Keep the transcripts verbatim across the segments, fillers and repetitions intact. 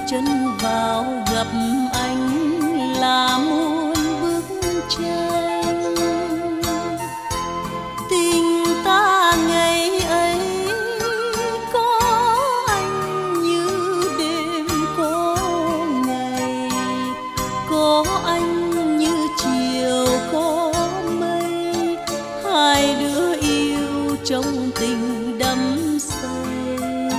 chân vào gặp anh là muôn bức tranh. Tình ta ngày ấy có anh như đêm có ngày, có anh như chiều có mây, hai đứa yêu trong tình đắm say.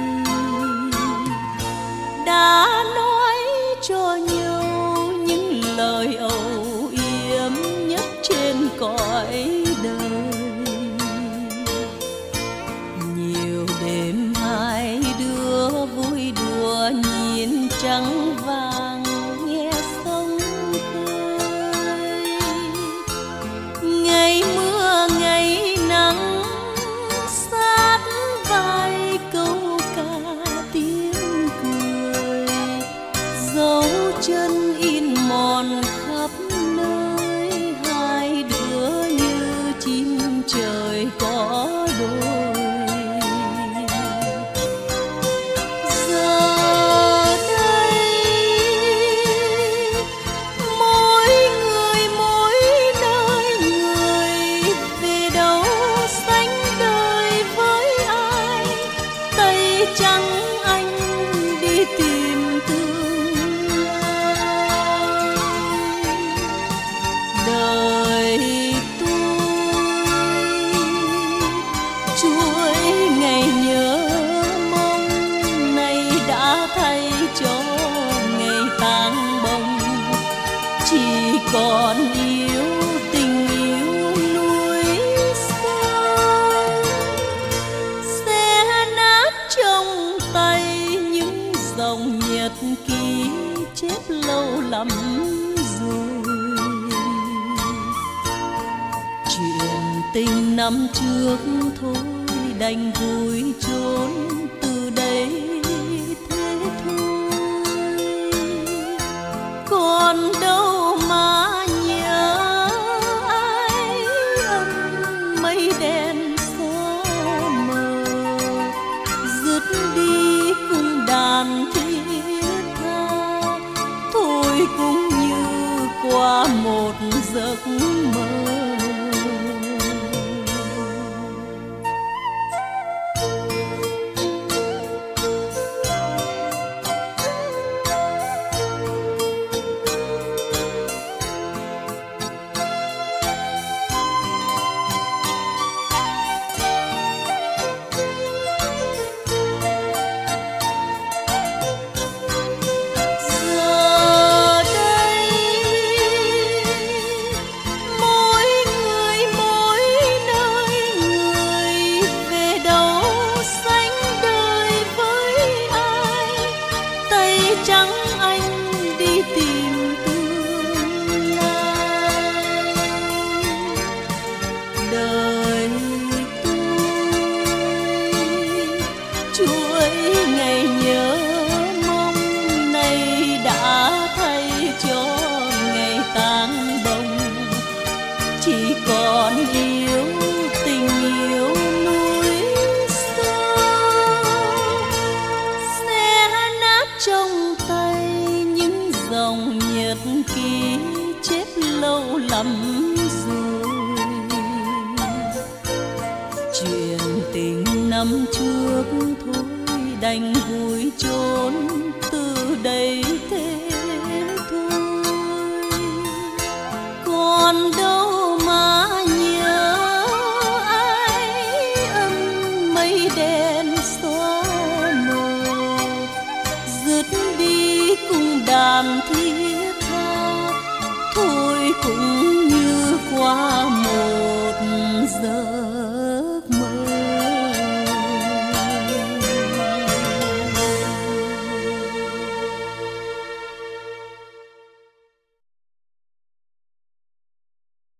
Đã nói cho nhau những lời âu yếm nhất trên cõi đời. Nhiều đêm hai đứa vui đùa nhìn trăng vàng nghe sông khơi. Ngày mưa ngày nắng sát vai câu ca tiếng cười, dấu chân in mòn khắp nơi, hai đứa như chim trời có đôi. Giờ đây mỗi người mỗi nơi, người về đâu sánh đời với ai, tay trắng anh đi tìm tương lai. Đời tôi chuỗi ngày nhớ mong, nay đã thay cho ngày tang bông. Chỉ còn yêu tình yêu núi sông, sẽ nát trong tay những dòng nhật ký chép lâu lắm rồi. Chuyện tình năm trước thôi đành vui trốn từ đây thế thôi. Còn đâu mà nhớ ai ấm mây đen xóa mờ, dứt đi cùng đàn thiết tha, thôi cũng như qua một giấc mơ. Giờ đây mỗi người mỗi nơi, người về đâu sánh đời với ai, tay trắng anh đi tìm tương lai. Đời tôi chuỗi ngày nhớ mong, nay đã thay cho ngày tang bông. Chỉ còn yêu tình yêu núi sông, sẽ nát trong tay những dòng nhật ký chép lâu lắm rồi. Chuyện tình năm trước thôi đành vui trốn từ đây thế thôi. Còn đâu mà nhớ ai ấm mây đen xóa mờ, dứt đi cùng đàn thiết tha, thôi cũng như qua một giờ.